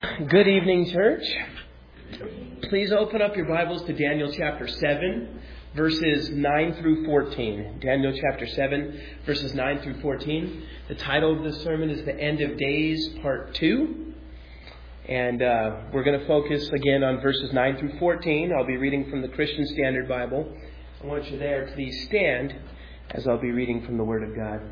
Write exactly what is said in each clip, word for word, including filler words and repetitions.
Good evening, church. Please open up your Bibles to Daniel chapter seven, verses nine through fourteen. Daniel chapter seven, verses nine through fourteen. The title of this sermon is The End of Days, Part two. And uh, we're going to focus again on verses nine through fourteen. I'll be reading from the Christian Standard Bible. I want you there. Please stand as I'll be reading from the Word of God.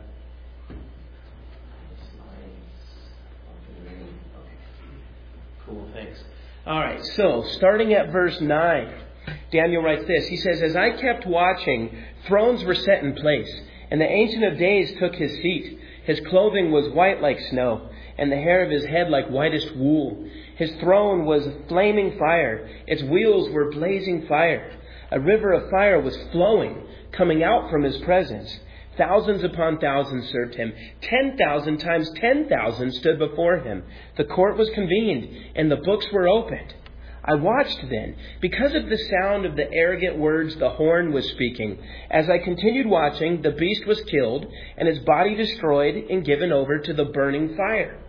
Cool, thanks. All right, so starting at verse nine, Daniel writes this. He says, "As I kept watching, thrones were set in place, and the Ancient of Days took his seat. His clothing was white like snow, and the hair of his head like whitest wool. His throne was flaming fire. Its wheels were blazing fire. A river of fire was flowing, coming out from his presence. Thousands upon thousands served him. Ten thousand times ten thousand stood before him. The court was convened, and the books were opened. I watched then, because of the sound of the arrogant words the horn was speaking. As I continued watching, the beast was killed, and its body destroyed and given over to the burning fire.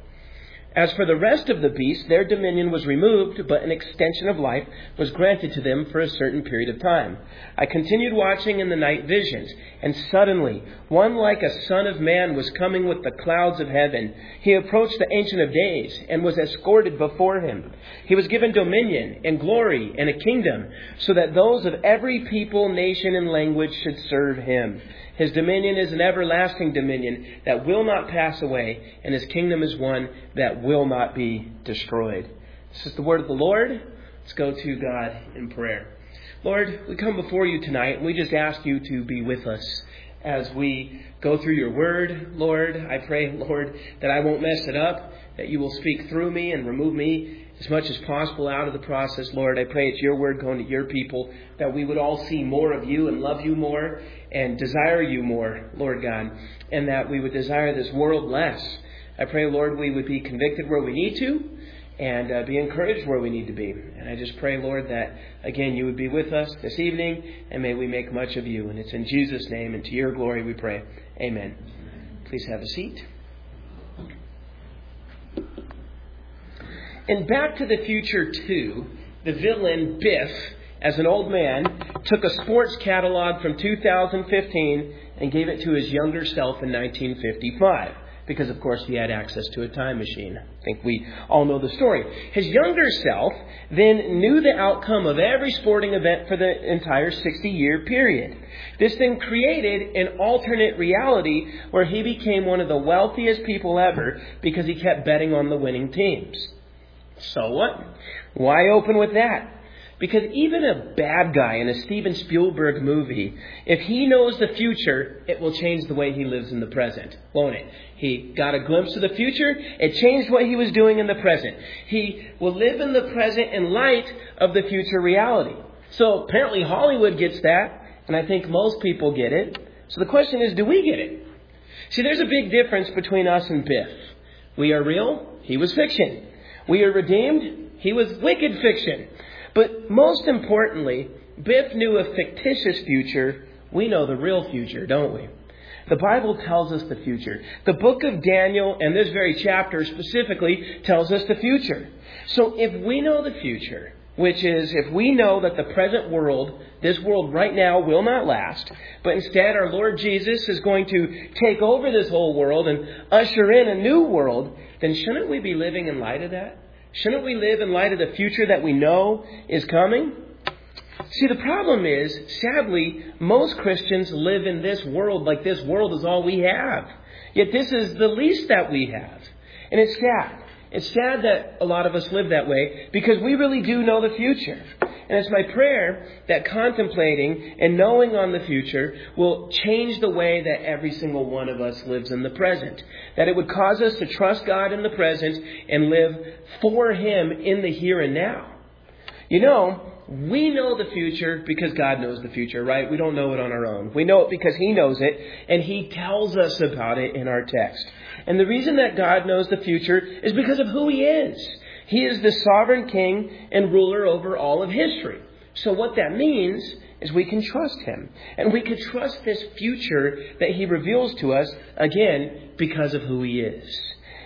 As for the rest of the beasts, their dominion was removed, but an extension of life was granted to them for a certain period of time. I continued watching in the night visions, and suddenly one like a son of man was coming with the clouds of heaven. He approached the Ancient of Days and was escorted before him. He was given dominion and glory and a kingdom, so that those of every people, nation, and language should serve him. His dominion is an everlasting dominion that will not pass away, and his kingdom is one that will not be destroyed." This is the word of the Lord. Let's go to God in prayer. Lord, we come before you tonight, and we just ask you to be with us as we go through your word. Lord, I pray, Lord, that I won't mess it up, that you will speak through me and remove me as much as possible out of the process. Lord, I pray it's your word going to your people, that we would all see more of you and love you more and desire you more, Lord God, and that we would desire this world less. I pray, Lord, we would be convicted where we need to and uh, be encouraged where we need to be. And I just pray, Lord, that, again, you would be with us this evening, and may we make much of you. And it's in Jesus' name and to your glory we pray. Amen. Please have a seat. In Back to the Future two, the villain, Biff, as an old man, took a sports catalog from two thousand fifteen and gave it to his younger self in nineteen fifty-five. Because, of course, he had access to a time machine. I think we all know the story. His younger self then knew the outcome of every sporting event for the entire sixty-year period. This then created an alternate reality where he became one of the wealthiest people ever because he kept betting on the winning teams. So what? Why open with that? Because even a bad guy in a Steven Spielberg movie, if he knows the future, it will change the way he lives in the present, won't it? He got a glimpse of the future. It changed what he was doing in the present. He will live in the present in light of the future reality. So apparently Hollywood gets that, and I think most people get it. So the question is, do we get it? See, there's a big difference between us and Biff. We are real. He was fiction. We are redeemed. He was wicked fiction. But most importantly, Biff knew a fictitious future. We know the real future, don't we? The Bible tells us the future. The book of Daniel, and this very chapter specifically, tells us the future. So if we know the future, which is if we know that the present world, this world right now, will not last, but instead our Lord Jesus is going to take over this whole world and usher in a new world, then shouldn't we be living in light of that? Shouldn't we live in light of the future that we know is coming? See, the problem is, sadly, most Christians live in this world like this world is all we have. Yet this is the least that we have. And it's sad. It's sad that a lot of us live that way because we really do know the future. And it's my prayer that contemplating and knowing on the future will change the way that every single one of us lives in the present. That it would cause us to trust God in the present and live for Him in the here and now. You know, we know the future because God knows the future, right? We don't know it on our own. We know it because He knows it, and He tells us about it in our text. And the reason that God knows the future is because of who He is. He is the sovereign king and ruler over all of history. So what that means is we can trust Him. And we can trust this future that He reveals to us, again, because of who He is.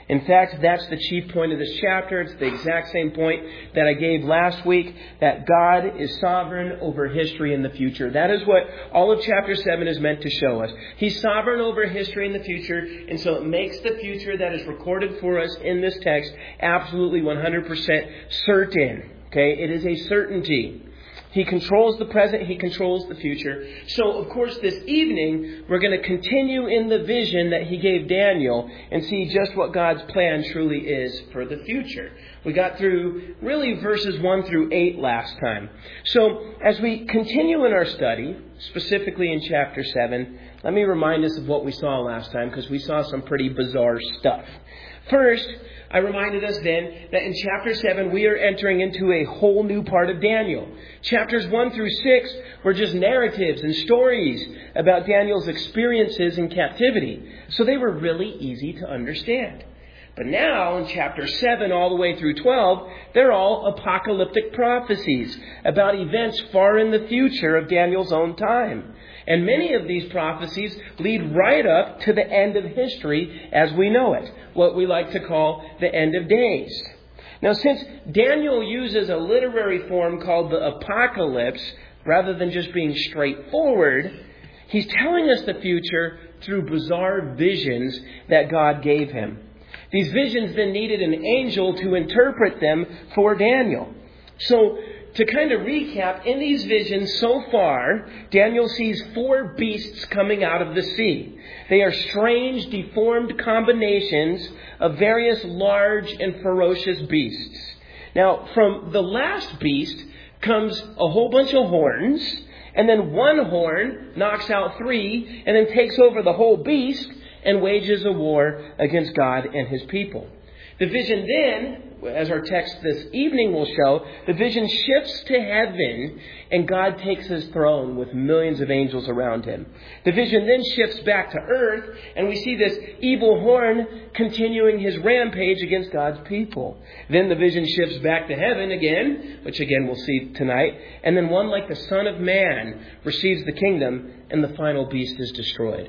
In fact, that's the chief point of this chapter. It's the exact same point that I gave last week, that God is sovereign over history in the future. That is what all of chapter seven is meant to show us. He's sovereign over history in the future, and so it makes the future that is recorded for us in this text absolutely one hundred percent certain. Okay, it is a certainty. He controls the present. He controls the future. So, of course, this evening, we're going to continue in the vision that he gave Daniel and see just what God's plan truly is for the future. We got through really verses one through eight last time. So, as we continue in our study, specifically in chapter seven, let me remind us of what we saw last time, because we saw some pretty bizarre stuff. First, I reminded us then that in chapter seven, we are entering into a whole new part of Daniel. Chapters one through six were just narratives and stories about Daniel's experiences in captivity. So they were really easy to understand. But now, in chapter seven all the way through twelve, they're all apocalyptic prophecies about events far in the future of Daniel's own time. And many of these prophecies lead right up to the end of history as we know it, what we like to call the end of days. Now, since Daniel uses a literary form called the apocalypse, rather than just being straightforward, he's telling us the future through bizarre visions that God gave him. These visions then needed an angel to interpret them for Daniel. So, to kind of recap, in these visions so far, Daniel sees four beasts coming out of the sea. They are strange, deformed combinations of various large and ferocious beasts. Now, from the last beast comes a whole bunch of horns, and then one horn knocks out three, and then takes over the whole beast and wages a war against God and his people. The vision then, as our text this evening will show, the vision shifts to heaven and God takes his throne with millions of angels around him. The vision then shifts back to earth and we see this evil horn continuing his rampage against God's people. Then the vision shifts back to heaven again, which again we'll see tonight. And then one like the Son of Man receives the kingdom and the final beast is destroyed.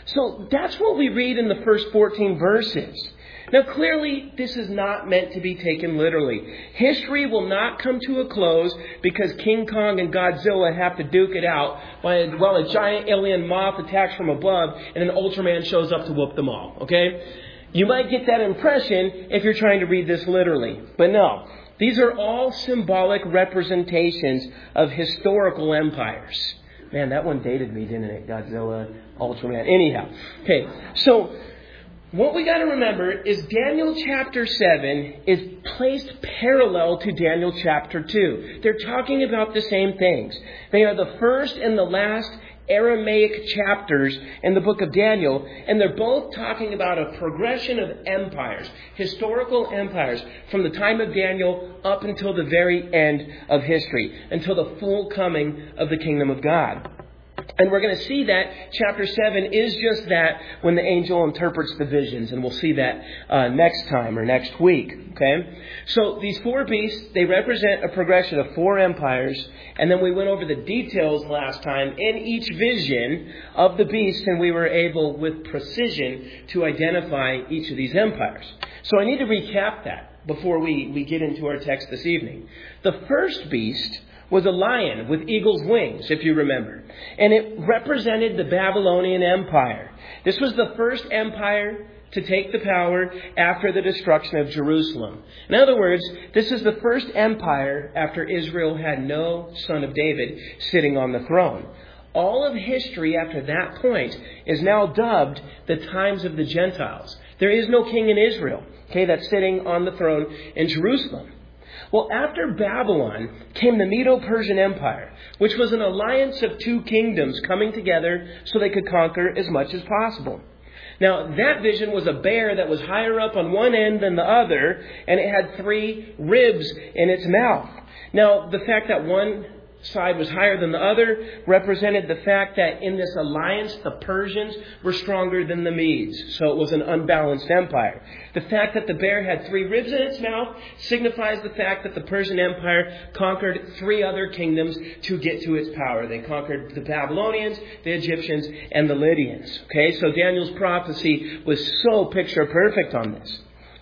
So that's what we read in the first fourteen verses. Now, clearly, this is not meant to be taken literally. History will not come to a close because King Kong and Godzilla have to duke it out while a giant alien moth attacks from above and an Ultraman shows up to whoop them all. Okay? You might get that impression if you're trying to read this literally. But no. These are all symbolic representations of historical empires. Man, that one dated me, didn't it? Godzilla, Ultraman. Anyhow. Okay, so what we got to remember is Daniel chapter seven is placed parallel to Daniel chapter two. They're talking about the same things. They are the first and the last Aramaic chapters in the book of Daniel, and they're both talking about a progression of empires, historical empires, from the time of Daniel up until the very end of history, until the full coming of the kingdom of God. And we're going to see that chapter seven is just that when the angel interprets the visions. And we'll see that uh, next time or next week. Okay? So these four beasts, they represent a progression of four empires. And then we went over the details last time in each vision of the beast. And we were able with precision to identify each of these empires. So I need to recap that before we, we get into our text this evening. The first beast was a lion with eagle's wings, if you remember. And it represented the Babylonian Empire. This was the first empire to take the power after the destruction of Jerusalem. In other words, this is the first empire after Israel had no son of David sitting on the throne. All of history after that point is now dubbed the times of the Gentiles. There is no king in Israel, okay, that's sitting on the throne in Jerusalem. Well, after Babylon came the Medo-Persian Empire, which was an alliance of two kingdoms coming together so they could conquer as much as possible. Now, that vision was a bear that was higher up on one end than the other, and it had three ribs in its mouth. Now, the fact that one side was higher than the other represented the fact that in this alliance, the Persians were stronger than the Medes. So it was an unbalanced empire. The fact that the bear had three ribs in its mouth signifies the fact that the Persian Empire conquered three other kingdoms to get to its power. They conquered the Babylonians, the Egyptians, and the Lydians. Okay, so Daniel's prophecy was so picture perfect on this.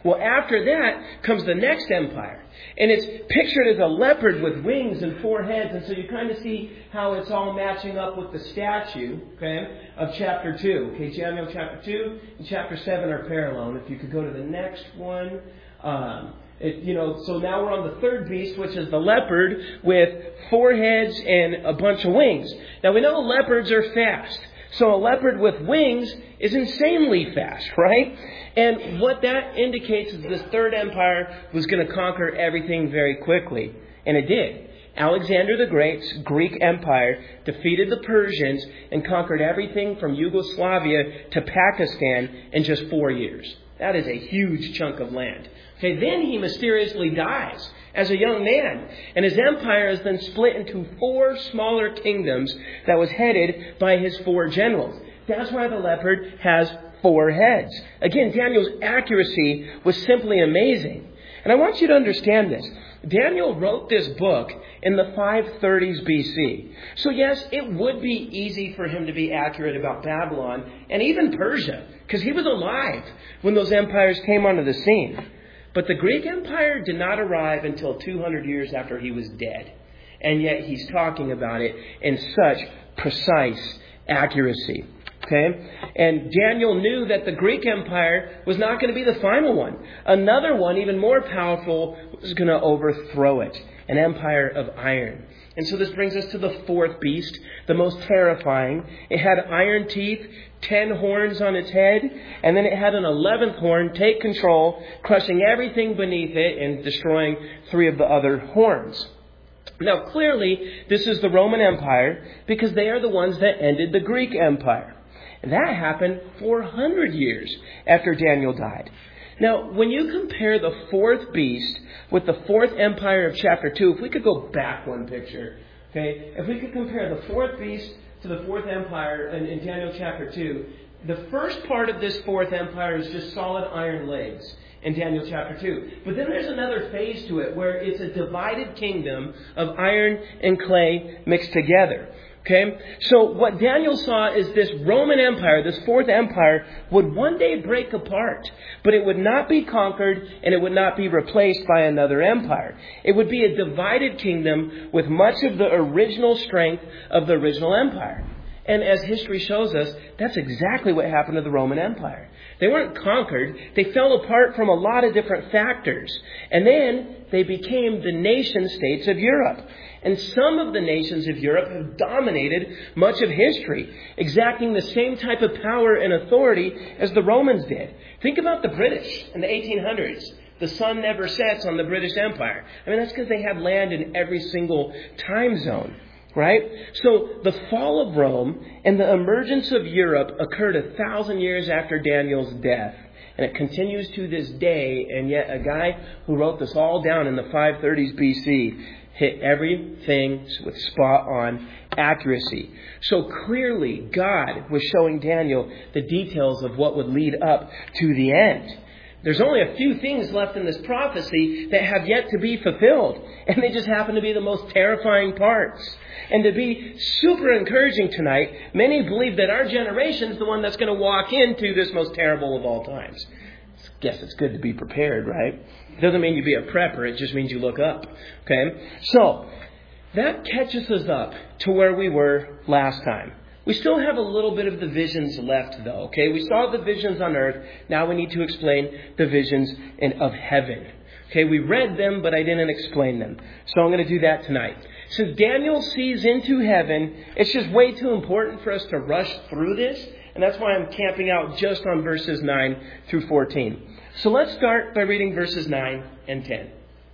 Well, after that comes the next empire. And it's pictured as a leopard with wings and four heads. And so you kind of see how it's all matching up with the statue, okay, of chapter two. Okay, Daniel chapter two and chapter seven are parallel. And if you could go to the next one. Um, it, you know, so now we're on the third beast, which is the leopard with four heads and a bunch of wings. Now we know leopards are fast. So a leopard with wings is insanely fast, right? And what that indicates is this third empire was going to conquer everything very quickly. And it did. Alexander the Great's Greek Empire defeated the Persians and conquered everything from Yugoslavia to Pakistan in just four years. That is a huge chunk of land. Okay, then he mysteriously dies as a young man. And his empire is then split into four smaller kingdoms that was headed by his four generals. That's why the leopard has four heads. Again, Daniel's accuracy was simply amazing. And I want you to understand this. Daniel wrote this book in the five thirties B C. So yes, it would be easy for him to be accurate about Babylon and even Persia, because he was alive when those empires came onto the scene. But the Greek Empire did not arrive until two hundred years after he was dead. And yet he's talking about it in such precise accuracy. Okay? And Daniel knew that the Greek Empire was not going to be the final one. Another one, even more powerful, was going to overthrow it. An empire of iron. And so this brings us to the fourth beast, the most terrifying. It had iron teeth, ten horns on its head, and then it had an eleventh horn take control, crushing everything beneath it and destroying three of the other horns. Now, clearly, this is the Roman Empire because they are the ones that ended the Greek Empire. That happened four hundred years after Daniel died. Now, when you compare the fourth beast with the fourth empire of chapter two, if we could go back one picture, okay, if we could compare the fourth beast to the fourth empire in, in Daniel chapter two, the first part of this fourth empire is just solid iron legs in Daniel chapter two. But then there's another phase to it where it's a divided kingdom of iron and clay mixed together. Okay, so what Daniel saw is this Roman Empire, this fourth empire, would one day break apart, but it would not be conquered and it would not be replaced by another empire. It would be a divided kingdom with much of the original strength of the original empire. And as history shows us, that's exactly what happened to the Roman Empire. They weren't conquered. They fell apart from a lot of different factors. And then they became the nation states of Europe. And some of the nations of Europe have dominated much of history, exacting the same type of power and authority as the Romans did. Think about the British in the eighteen hundreds. The sun never sets on the British Empire. I mean, that's because they had land in every single time zone. Right? So the fall of Rome and the emergence of Europe occurred a thousand years after Daniel's death. And it continues to this day. And yet a guy who wrote this all down in the five thirties B C hit everything with spot on accuracy. So clearly God was showing Daniel the details of what would lead up to the end. There's only a few things left in this prophecy that have yet to be fulfilled. And they just happen to be the most terrifying parts. And to be super encouraging tonight, many believe that our generation is the one that's going to walk into this most terrible of all times. I guess it's good to be prepared, right? It doesn't mean you be a prepper. It just means you look up. Okay? So, that catches us up to where we were last time. We still have a little bit of the visions left, though. Okay, we saw the visions on earth. Now we need to explain the visions in, of heaven. Okay, we read them, but I didn't explain them. So I'm going to do that tonight. Since Daniel sees into heaven, it's just way too important for us to rush through this. And that's why I'm camping out just on verses nine through fourteen. So let's start by reading verses nine and ten.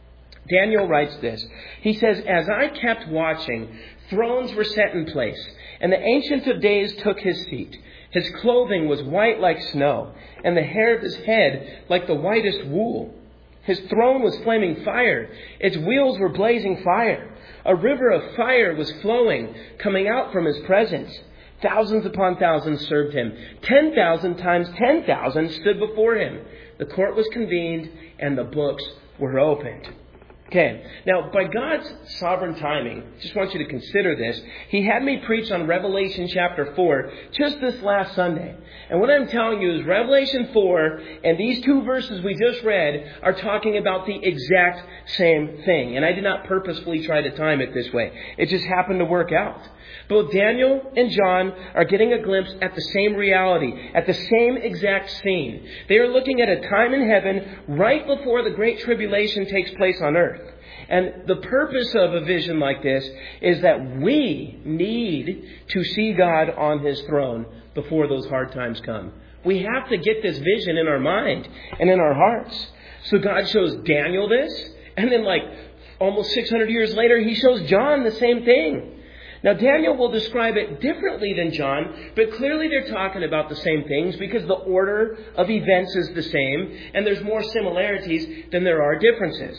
Daniel writes this. He says, "As I kept watching, thrones were set in place, and the Ancient of Days took his seat. His clothing was white like snow, and the hair of his head like the whitest wool. His throne was flaming fire. Its wheels were blazing fire. A river of fire was flowing, coming out from his presence. Thousands upon thousands served him. Ten thousand times ten thousand stood before him. The court was convened, and the books were opened." Okay, now by God's sovereign timing, just want you to consider this. He had me preach on Revelation chapter four just this last Sunday. And what I'm telling you is Revelation four and these two verses we just read are talking about the exact same thing. And I did not purposefully try to time it this way. It just happened to work out. Both Daniel and John are getting a glimpse at the same reality, at the same exact scene. They are looking at a time in heaven right before the Great Tribulation takes place on earth. And the purpose of a vision like this is that we need to see God on His throne before those hard times come. We have to get this vision in our mind and in our hearts. So God shows Daniel this, and then like almost six hundred years later, He shows John the same thing. Now, Daniel will describe it differently than John, but clearly they're talking about the same things because the order of events is the same, and there's more similarities than there are differences.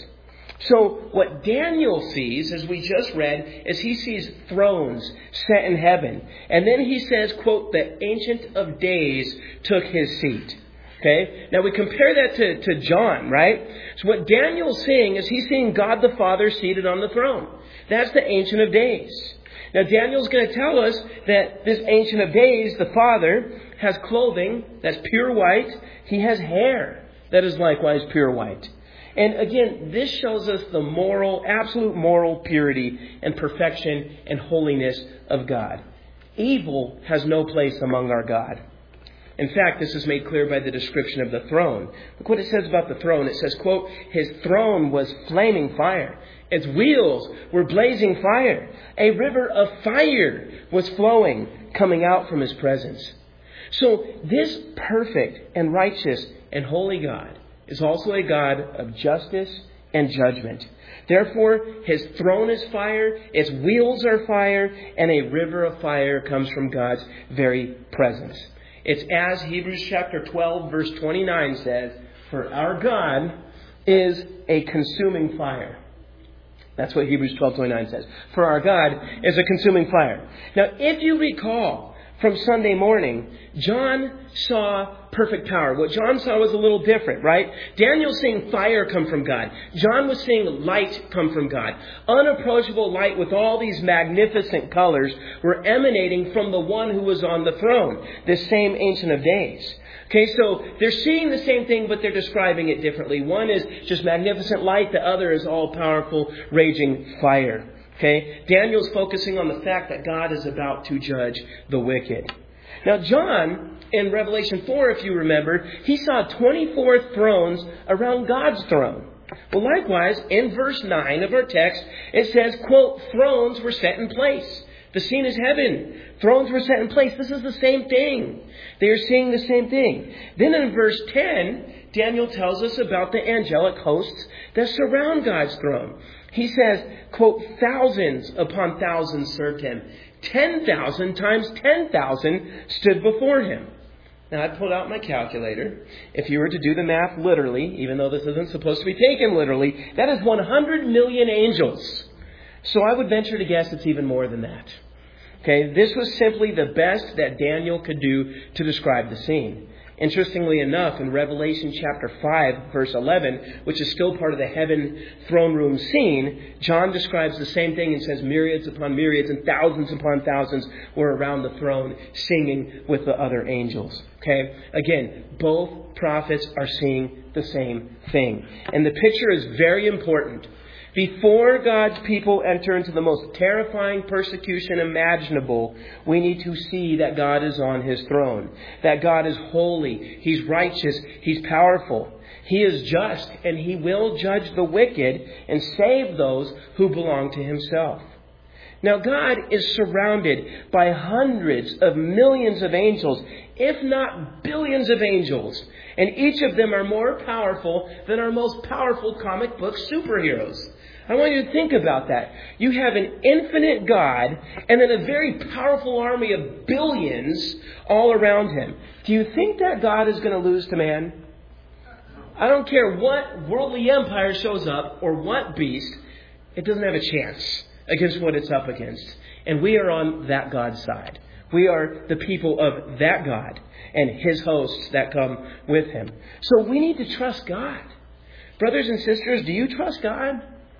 So what Daniel sees, as we just read, is he sees thrones set in heaven. And then he says, quote, the Ancient of Days took his seat. Okay? Now we compare that to, to John, right? So what Daniel's seeing is he's seeing God the Father seated on the throne. That's the Ancient of Days. Now Daniel's going to tell us that this Ancient of Days, the Father, has clothing that's pure white. He has hair that is likewise pure white. And again, this shows us the moral, absolute moral purity and perfection and holiness of God. Evil has no place among our God. In fact, this is made clear by the description of the throne. Look what it says about the throne. It says, quote, His throne was flaming fire. Its wheels were blazing fire. A river of fire was flowing, coming out from His presence. So this perfect and righteous and holy God is also a God of justice and judgment. Therefore, His throne is fire, its wheels are fire, and a river of fire comes from God's very presence. It's as Hebrews chapter twelve, verse twenty-nine says, for our God is a consuming fire. That's what Hebrews twelve twenty-nine says. For our God is a consuming fire. Now, if you recall from Sunday morning, John saw perfect power. What John saw was a little different, right? Daniel's seeing fire come from God. John was seeing light come from God. Unapproachable light with all these magnificent colors were emanating from the one who was on the throne, this same Ancient of Days. Okay, so they're seeing the same thing, but they're describing it differently. One is just magnificent light. The other is all-powerful, raging fire. Okay, Daniel's focusing on the fact that God is about to judge the wicked. Now, John, in Revelation four, if you remember, he saw twenty-four thrones around God's throne. Well, likewise, in verse nine of our text, it says, quote, thrones were set in place. The scene is heaven. Thrones were set in place. This is the same thing. They are seeing the same thing. Then in verse ten, Daniel tells us about the angelic hosts that surround God's throne. He says, quote, thousands upon thousands served Him. Ten thousand times ten thousand stood before Him. Now, I pulled out my calculator. If you were to do the math literally, even though this isn't supposed to be taken literally, that is one hundred million angels. So I would venture to guess it's even more than that. Okay, this was simply the best that Daniel could do to describe the scene. Interestingly enough, in Revelation chapter five, verse eleven, which is still part of the heaven throne room scene, John describes the same thing and says myriads upon myriads and thousands upon thousands were around the throne singing with the other angels. Okay, again, both prophets are seeing the same thing. And the picture is very important. Before God's people enter into the most terrifying persecution imaginable, we need to see that God is on His throne, that God is holy, He's righteous, He's powerful, He is just, and He will judge the wicked and save those who belong to Himself. Now, God is surrounded by hundreds of millions of angels, if not billions of angels, and each of them are more powerful than our most powerful comic book superheroes. I want you to think about that. You have an infinite God and then a very powerful army of billions all around Him. Do you think that God is going to lose to man? I don't care what worldly empire shows up or what beast, it doesn't have a chance against what it's up against. And we are on that God's side. We are the people of that God and His hosts that come with Him. So we need to trust God. Brothers and sisters, do you trust God?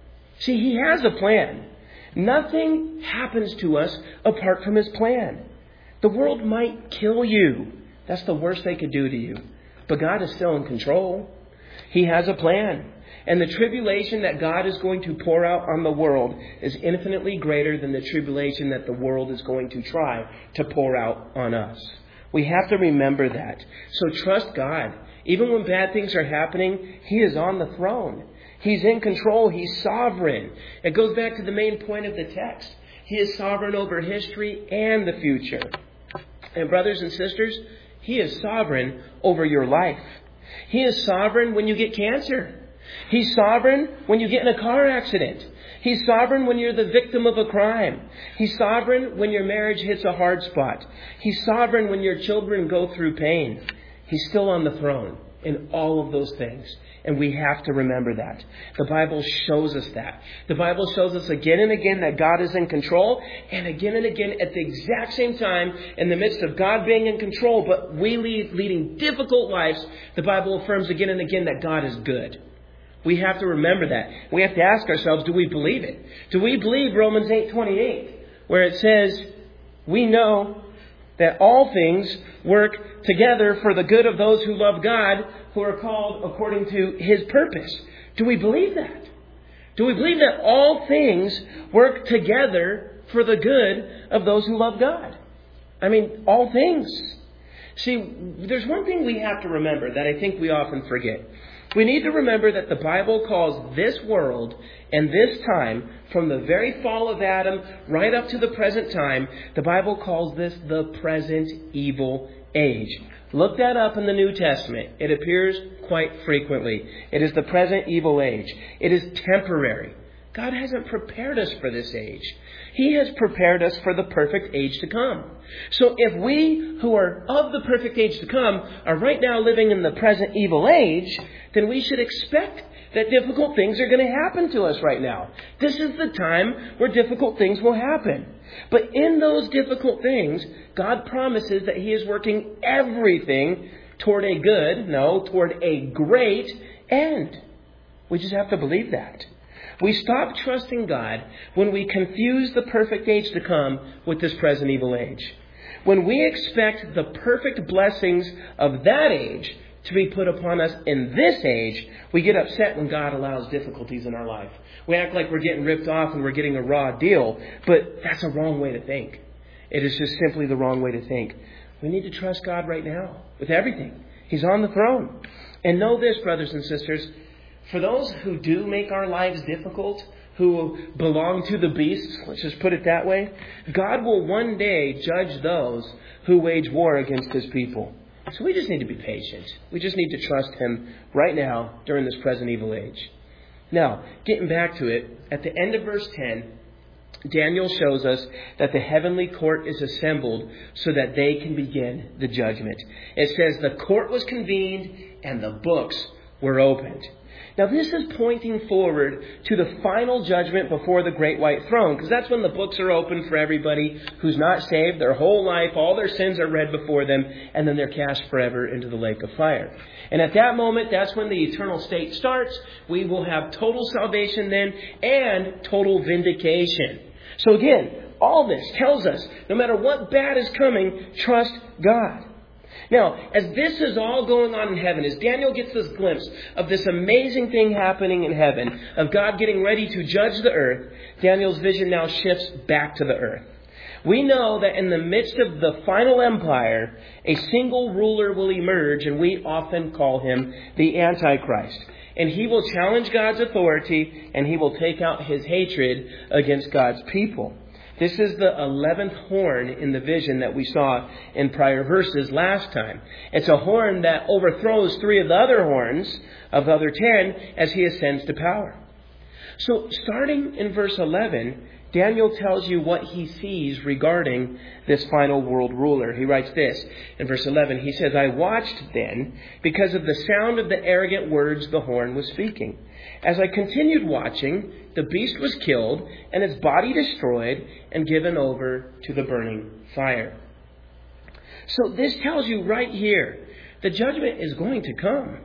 See, He has a plan. Nothing happens to us apart from His plan. The world might kill you. That's the worst they could do to you. But God is still in control. He has a plan. And the tribulation that God is going to pour out on the world is infinitely greater than the tribulation that the world is going to try to pour out on us. We have to remember that. So trust God. Even when bad things are happening, He is on the throne. He's in control. He's sovereign. It goes back to the main point of the text. He is sovereign over history and the future. And brothers and sisters, He is sovereign over your life. He is sovereign when you get cancer. He's sovereign when you get in a car accident. He's sovereign when you're the victim of a crime. He's sovereign when your marriage hits a hard spot. He's sovereign when your children go through pain. He's still on the throne in all of those things. And we have to remember that. The Bible shows us that. The Bible shows us again and again that God is in control. And again and again at the exact same time, in the midst of God being in control, but we lead, leading difficult lives, the Bible affirms again and again that God is good. We have to remember that. We have to ask ourselves, do we believe it? Do we believe Romans eight twenty-eight, where it says, we know that all things work together for the good of those who love God, who are called according to His purpose? Do we believe that? Do we believe that all things work together for the good of those who love God? I mean, all things. See, there's one thing we have to remember that I think we often forget. We need to remember that the Bible calls this world and this time, from the very fall of Adam right up to the present time, the Bible calls this the present evil age. Look that up in the New Testament. It appears quite frequently. It is the present evil age. It is temporary. God hasn't prepared us for this age. He has prepared us for the perfect age to come. So if we who are of the perfect age to come are right now living in the present evil age, then we should expect that difficult things are going to happen to us right now. This is the time where difficult things will happen. But in those difficult things, God promises that He is working everything toward a good, no, toward a great end. We just have to believe that. We stop trusting God when we confuse the perfect age to come with this present evil age. When we expect the perfect blessings of that age to be put upon us in this age, we get upset when God allows difficulties in our life. We act like we're getting ripped off and we're getting a raw deal, but that's a wrong way to think. It is just simply the wrong way to think. We need to trust God right now with everything. He's on the throne. And know this, brothers and sisters, for those who do make our lives difficult, who belong to the beasts, let's just put it that way, God will one day judge those who wage war against His people. So we just need to be patient. We just need to trust Him right now during this present evil age. Now, getting back to it, at the end of verse ten, Daniel shows us that the heavenly court is assembled so that they can begin the judgment. It says the court was convened and the books were opened. Now, this is pointing forward to the final judgment before the great white throne, because that's when the books are open for everybody who's not saved. Their whole life, all their sins are read before them, and then they're cast forever into the lake of fire. And at that moment, that's when the eternal state starts. We will have total salvation then and total vindication. So again, all this tells us, no matter what bad is coming, trust God. Now, as this is all going on in heaven, as Daniel gets this glimpse of this amazing thing happening in heaven, of God getting ready to judge the earth, Daniel's vision now shifts back to the earth. We know that in the midst of the final empire, a single ruler will emerge, and we often call him the Antichrist. And he will challenge God's authority, and he will take out his hatred against God's people. This is the eleventh horn in the vision that we saw in prior verses last time. It's a horn that overthrows three of the other horns of the other ten as he ascends to power. So starting in verse eleven, Daniel tells you what he sees regarding this final world ruler. He writes this in verse eleven. He says, I watched then because of the sound of the arrogant words the horn was speaking. As I continued watching, the beast was killed and its body destroyed and given over to the burning fire. So this tells you right here, the judgment is going to come.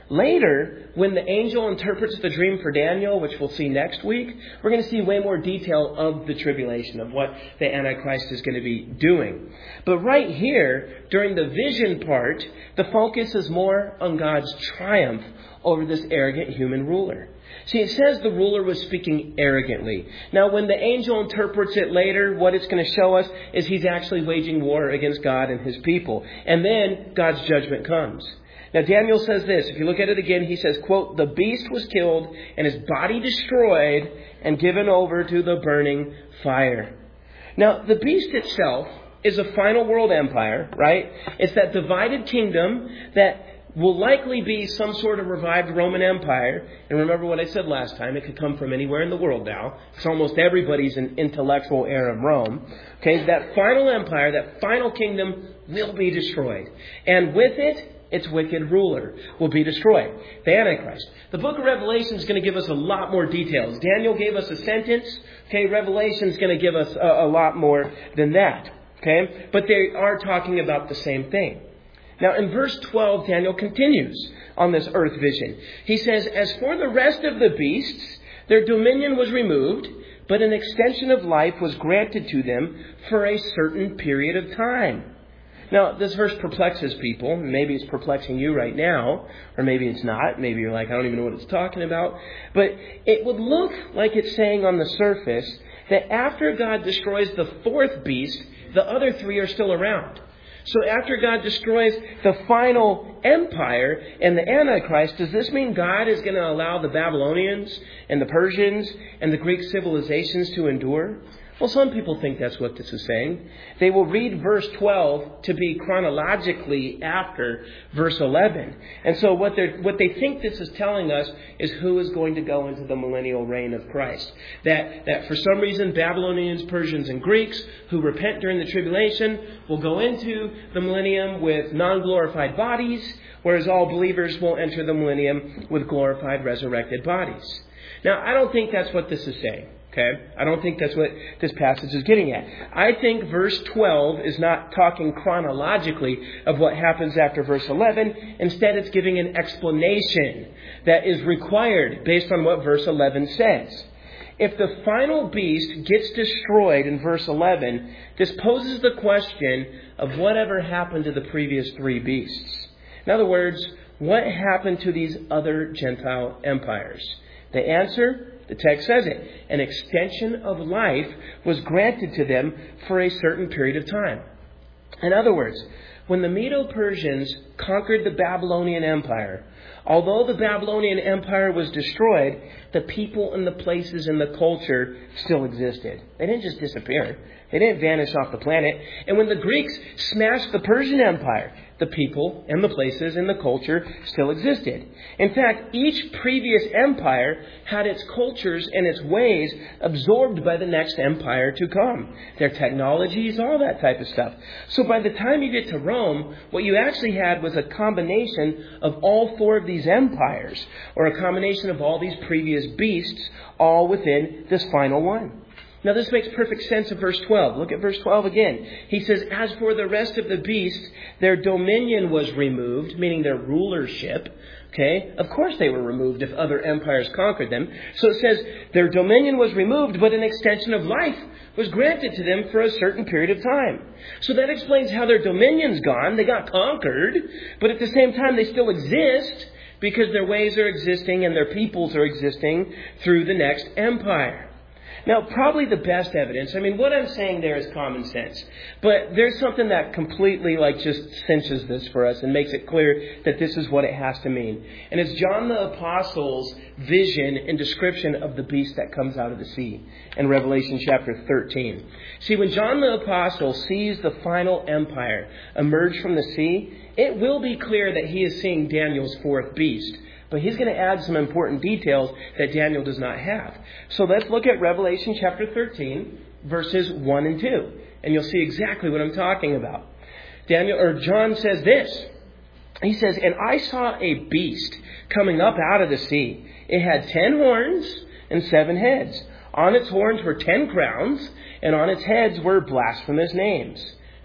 Later, when the angel interprets the dream for Daniel, which we'll see next week, we're going to see way more detail of the tribulation, of what the Antichrist is going to be doing. But right here, during the vision part, the focus is more on God's triumph over this arrogant human ruler. See, it says the ruler was speaking arrogantly. Now, when the angel interprets it later, what it's going to show us is he's actually waging war against God and his people. And then God's judgment comes. Now, Daniel says this. If you look at it again, he says, quote, "The beast was killed and his body destroyed and given over to the burning fire." Now, the beast itself is a final world empire, right? It's that divided kingdom that will likely be some sort of revived Roman Empire. And remember what I said last time, it could come from anywhere in the world now. It's almost everybody's an intellectual heir of Rome. Okay, that final empire, that final kingdom will be destroyed. And with it, its wicked ruler will be destroyed, the Antichrist. The book of Revelation is going to give us a lot more details. Daniel gave us a sentence. Okay, Revelation is going to give us a, a lot more than that. Okay, but they are talking about the same thing. Now, in verse twelve, Daniel continues on this earth vision. He says, "As for the rest of the beasts, their dominion was removed, but an extension of life was granted to them for a certain period of time." Now, this verse perplexes people. Maybe it's perplexing you right now, or maybe it's not. Maybe you're like, I don't even know what it's talking about. But it would look like it's saying on the surface that after God destroys the fourth beast, the other three are still around. So after God destroys the final empire and the Antichrist, does this mean God is going to allow the Babylonians and the Persians and the Greek civilizations to endure? Well, some people think that's what this is saying. They will read verse twelve to be chronologically after verse eleven. And so what they what they think this is telling us is who is going to go into the millennial reign of Christ. That, that for some reason, Babylonians, Persians, and Greeks who repent during the tribulation will go into the millennium with non-glorified bodies, whereas all believers will enter the millennium with glorified, resurrected bodies. Now, I don't think that's what this is saying. Okay? I don't think that's what this passage is getting at. I think verse twelve is not talking chronologically of what happens after verse eleven. Instead, it's giving an explanation that is required based on what verse eleven says. If the final beast gets destroyed in verse eleven, this poses the question of whatever happened to the previous three beasts. In other words, what happened to these other Gentile empires? The answer? The text says it. An extension of life was granted to them for a certain period of time. In other words, when the Medo-Persians conquered the Babylonian Empire, although the Babylonian Empire was destroyed, the people and the places and the culture still existed. They didn't just disappear. They didn't vanish off the planet. And when the Greeks smashed the Persian Empire, the people and the places and the culture still existed. In fact, each previous empire had its cultures and its ways absorbed by the next empire to come. Their technologies, all that type of stuff. So by the time you get to Rome, what you actually had was a combination of all four of these empires, or a combination of all these previous beasts, all within this final one. Now, this makes perfect sense of verse twelve. Look at verse twelve again. He says, "As for the rest of the beasts, their dominion was removed," meaning their rulership. Okay? Of course they were removed if other empires conquered them. So it says, their dominion was removed, but an extension of life was granted to them for a certain period of time. So that explains how their dominion's gone. They got conquered, but at the same time they still exist because their ways are existing and their peoples are existing through the next empire. Now, probably the best evidence, I mean, what I'm saying there is common sense. But there's something that completely, like, just cinches this for us and makes it clear that this is what it has to mean. And it's John the Apostle's vision and description of the beast that comes out of the sea in Revelation chapter thirteen. See, when John the Apostle sees the final empire emerge from the sea, it will be clear that he is seeing Daniel's fourth beast. But he's going to add some important details that Daniel does not have. So let's look at Revelation chapter thirteen, verses one and two. And you'll see exactly what I'm talking about. Daniel, or John says this. He says, "And I saw a beast coming up out of the sea. It had ten horns and seven heads. On its horns were ten crowns, and on its heads were blasphemous names."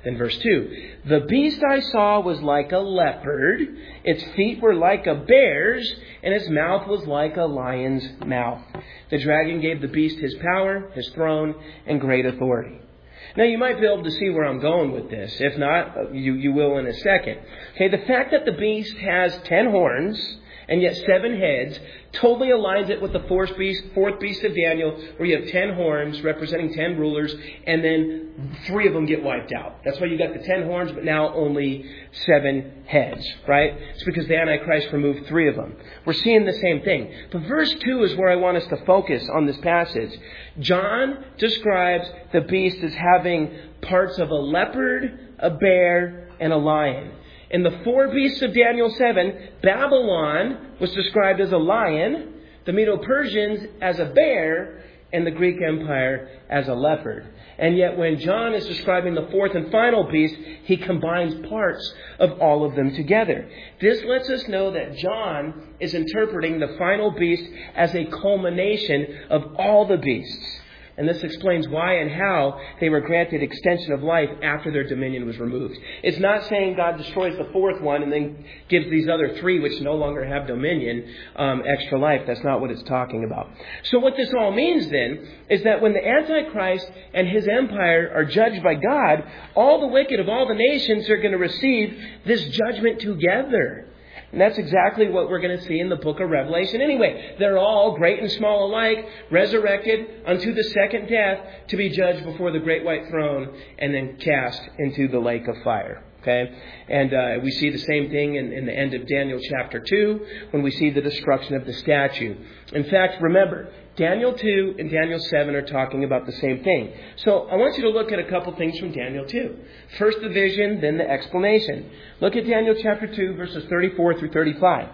Then verse two, the beast I saw was like a leopard, its feet were like a bear's, and its mouth was like a lion's mouth. The dragon gave the beast his power, his throne, and great authority. Now, you might be able to see where I'm going with this. If not, you, you will in a second. Okay, the fact that the beast has ten horns and yet seven heads totally aligns it with the fourth beast, fourth beast of Daniel, where you have ten horns representing ten rulers, and then three of them get wiped out. That's why you got the ten horns, but now only seven heads, right? It's because the Antichrist removed three of them. We're seeing the same thing. But verse two is where I want us to focus on this passage. John describes the beast as having parts of a leopard, a bear, and a lion. In the four beasts of Daniel seven, Babylon was described as a lion, the Medo-Persians as a bear, and the Greek Empire as a leopard. And yet when John is describing the fourth and final beast, he combines parts of all of them together. This lets us know that John is interpreting the final beast as a culmination of all the beasts. And this explains why and how they were granted extension of life after their dominion was removed. It's not saying God destroys the fourth one and then gives these other three, which no longer have dominion, um, extra life. That's not what it's talking about. So what this all means then is that when the Antichrist and his empire are judged by God, all the wicked of all the nations are going to receive this judgment together. And that's exactly what we're going to see in the book of Revelation anyway. They're all, great and small alike, resurrected unto the second death to be judged before the great white throne and then cast into the lake of fire. Okay? And uh, we see the same thing in, in the end of Daniel chapter two when we see the destruction of the statue. In fact, remember, Daniel two and Daniel seven are talking about the same thing. So I want you to look at a couple things from Daniel two. First the vision, then the explanation. Look at Daniel chapter two, verses thirty-four through thirty-five.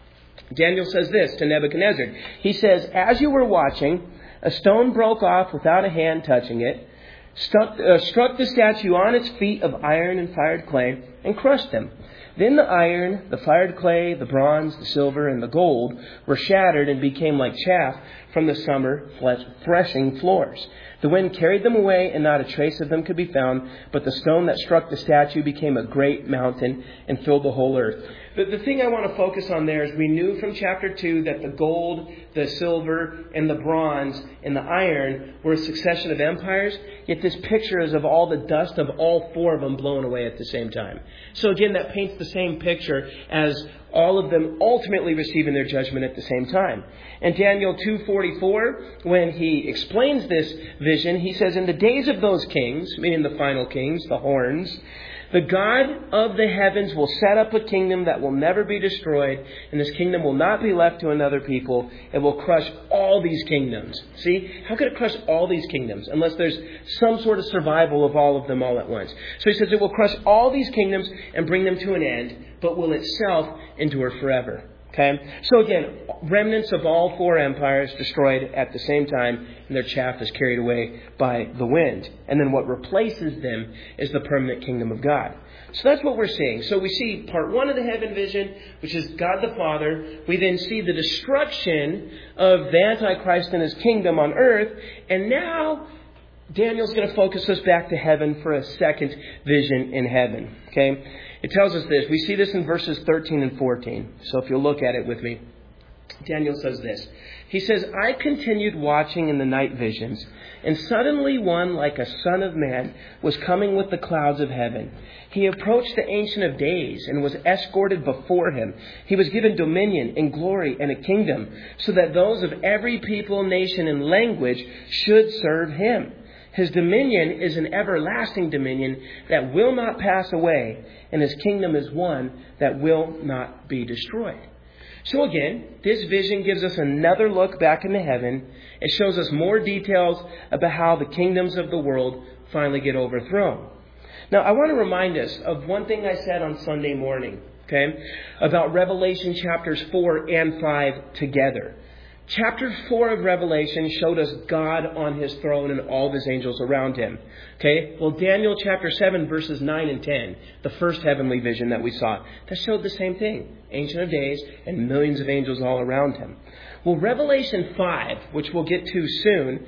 Daniel says this to Nebuchadnezzar. He says, as you were watching, a stone broke off without a hand touching it, struck, uh, struck the statue on its feet of iron and fired clay, and crushed them. Then the iron, the fired clay, the bronze, the silver, and the gold were shattered and became like chaff from the summer threshing floors. The wind carried them away, and not a trace of them could be found, but the stone that struck the statue became a great mountain and filled the whole earth. But the thing I want to focus on there is we knew from chapter two that the gold, the silver, and the bronze, and the iron were a succession of empires, yet this picture is of all the dust of all four of them blown away at the same time. So again, that paints the same picture as all of them ultimately receiving their judgment at the same time. In Daniel two forty-four, when he explains this vision, he says, in the days of those kings, meaning the final kings, the horns, the God of the heavens will set up a kingdom that will never be destroyed, and this kingdom will not be left to another people. It will crush all these kingdoms. See, how could it crush all these kingdoms unless there's some sort of survival of all of them all at once? So he says it will crush all these kingdoms and bring them to an end, but will itself endure forever. Okay? So again, remnants of all four empires destroyed at the same time, and their chaff is carried away by the wind. And then what replaces them is the permanent kingdom of God. So that's what we're seeing. So we see part one of the heaven vision, which is God the Father. We then see the destruction of the Antichrist and his kingdom on earth. And now Daniel's going to focus us back to heaven for a second vision in heaven. Okay? It tells us this. We see this in verses thirteen and fourteen. So if you'll look at it with me. Daniel says this. He says, I continued watching in the night visions, and suddenly one like a son of man was coming with the clouds of heaven. He approached the Ancient of Days and was escorted before him. He was given dominion and glory and a kingdom, so that those of every people, nation, and language should serve him. His dominion is an everlasting dominion that will not pass away, and his kingdom is one that will not be destroyed. So again, this vision gives us another look back into heaven. It shows us more details about how the kingdoms of the world finally get overthrown. Now, I want to remind us of one thing I said on Sunday morning, okay, about Revelation chapters four and five together. Chapter four of Revelation showed us God on his throne and all of his angels around him. Okay? Well, Daniel chapter seven, verses nine and ten, the first heavenly vision that we saw, that showed the same thing. Ancient of Days and millions of angels all around him. Well, Revelation five, which we'll get to soon,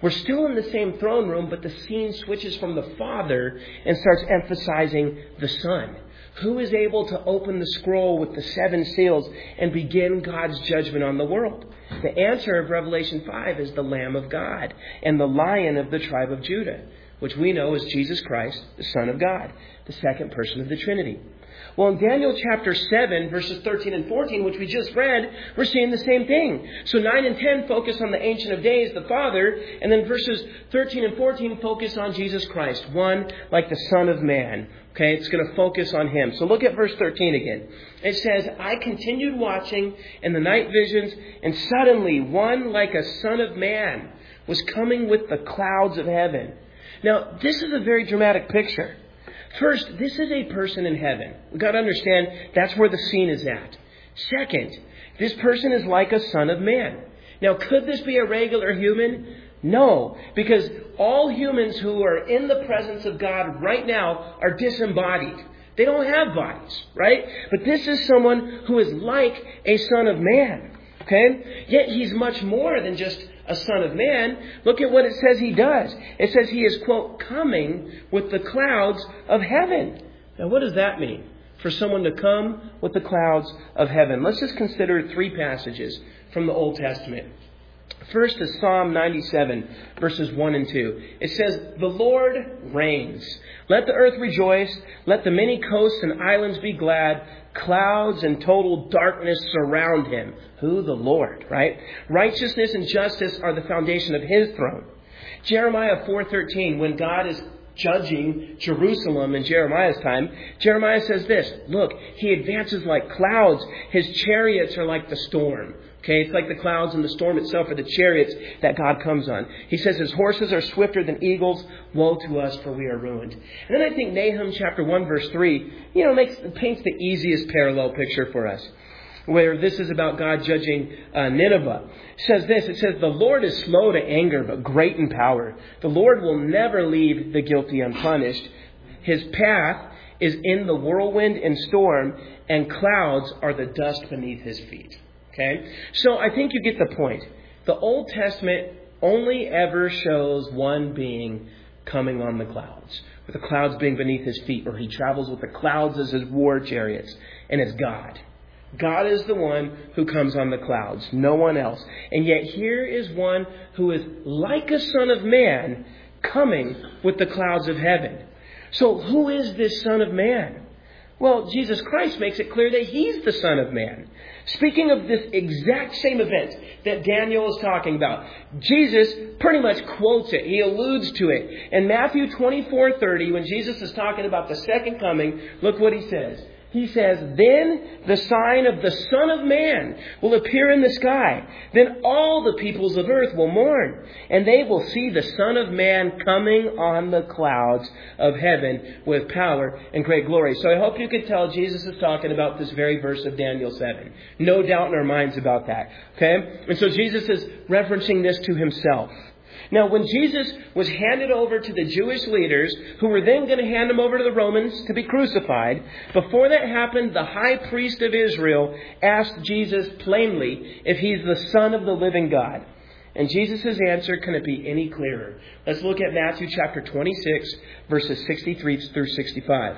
We're still in the same throne room, but the scene switches from the Father and starts emphasizing the Son. Who is able to open the scroll with the seven seals and begin God's judgment on the world? The answer of Revelation five is the Lamb of God and the Lion of the tribe of Judah, which we know is Jesus Christ, the Son of God, the second person of the Trinity. Well, in Daniel chapter seven, verses thirteen and fourteen, which we just read, we're seeing the same thing. So nine and ten focus on the Ancient of Days, the Father, and then verses thirteen and fourteen focus on Jesus Christ, one like the Son of Man. Okay, it's going to focus on Him. So look at verse thirteen again. It says, I continued watching in the night visions, and suddenly one like a Son of Man was coming with the clouds of heaven. Now, this is a very dramatic picture. First, this is a person in heaven. We've got to understand that's where the scene is at. Second, this person is like a son of man. Now, could this be a regular human? No, because all humans who are in the presence of God right now are disembodied. They don't have bodies, right? But this is someone who is like a son of man. Okay? Yet he's much more than just a son of man. Look at what it says he does. It says he is, quote, coming with the clouds of heaven. Now, what does that mean? For someone to come with the clouds of heaven. Let's just consider three passages from the Old Testament. First is Psalm ninety-seven, verses one and two. It says, the Lord reigns. Let the earth rejoice. Let the many coasts and islands be glad. Clouds and total darkness surround Him. Who? The Lord, right? Righteousness and justice are the foundation of His throne. Jeremiah four thirteen, when God is judging Jerusalem in Jeremiah's time, Jeremiah says this, look, He advances like clouds. His chariots are like the storm. Okay, it's like the clouds and the storm itself are the chariots that God comes on. He says His horses are swifter than eagles. Woe to us, for we are ruined. And then I think Nahum chapter one, verse three, you know, makes paints the easiest parallel picture for us, where this is about God judging uh, Nineveh. It says this, it says, the Lord is slow to anger, but great in power. The Lord will never leave the guilty unpunished. His path is in the whirlwind and storm, and clouds are the dust beneath His feet. Okay? So I think you get the point. The Old Testament only ever shows one being coming on the clouds, with the clouds being beneath His feet, or He travels with the clouds as His war chariots, and it's God. God is the one who comes on the clouds, no one else. And yet here is one who is like a son of man coming with the clouds of heaven. So who is this Son of Man? Well, Jesus Christ makes it clear that He's the Son of Man. Speaking of this exact same event that Daniel is talking about, Jesus pretty much quotes it. He alludes to it. In Matthew twenty-four thirty, when Jesus is talking about the second coming, look what He says. He says, then the sign of the Son of Man will appear in the sky. Then all the peoples of earth will mourn, and they will see the Son of Man coming on the clouds of heaven with power and great glory. So I hope you could tell Jesus is talking about this very verse of Daniel seven. No doubt in our minds about that. Okay? And so Jesus is referencing this to Himself. Now, when Jesus was handed over to the Jewish leaders, who were then going to hand Him over to the Romans to be crucified, before that happened, the high priest of Israel asked Jesus plainly if He's the Son of the living God. And Jesus' answer couldn't be any clearer. Let's look at Matthew chapter twenty-six, verses sixty-three through sixty-five.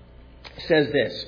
It says this,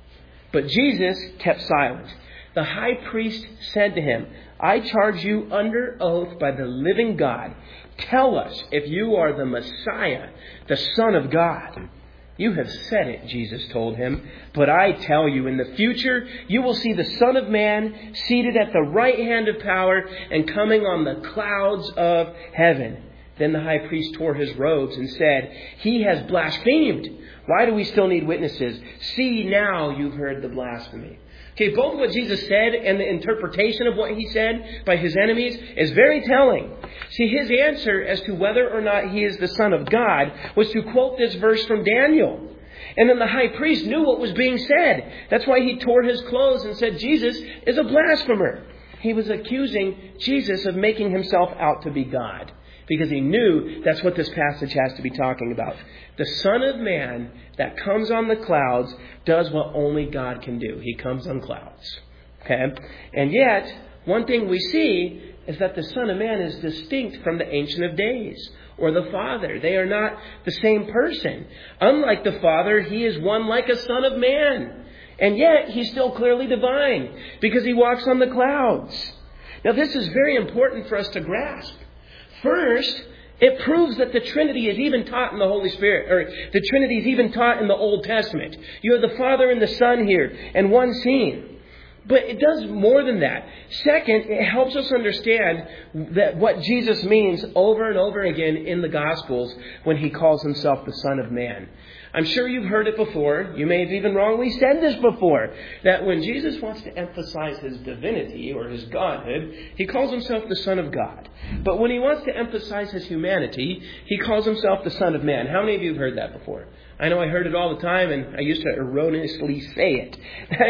but Jesus kept silent. The high priest said to Him, I charge you under oath by the living God. Tell us if you are the Messiah, the Son of God. You have said it, Jesus told him. But I tell you, in the future, you will see the Son of Man seated at the right hand of power and coming on the clouds of heaven. Then the high priest tore his robes and said, He has blasphemed. Why do we still need witnesses? See, now you've heard the blasphemy. Okay, both what Jesus said and the interpretation of what He said by His enemies is very telling. See, His answer as to whether or not He is the Son of God was to quote this verse from Daniel. And then the high priest knew what was being said. That's why he tore his clothes and said Jesus is a blasphemer. He was accusing Jesus of making Himself out to be God, because he knew that's what this passage has to be talking about. The Son of Man that comes on the clouds does what only God can do. He comes on clouds. Okay? And yet, one thing we see is that the Son of Man is distinct from the Ancient of Days or the Father. They are not the same person. Unlike the Father, He is one like a Son of Man. And yet, He's still clearly divine because He walks on the clouds. Now, this is very important for us to grasp. First, it proves that the Trinity is even taught in the Holy Spirit, or the Trinity is even taught in the Old Testament. You have the Father and the Son here in one scene. But it does more than that. Second, it helps us understand that what Jesus means over and over again in the Gospels when He calls Himself the Son of Man. I'm sure you've heard it before. You may have even wrongly said this before. That when Jesus wants to emphasize His divinity or His Godhood, He calls Himself the Son of God. But when He wants to emphasize His humanity, He calls Himself the Son of Man. How many of you have heard that before? I know I heard it all the time, and I used to erroneously say it.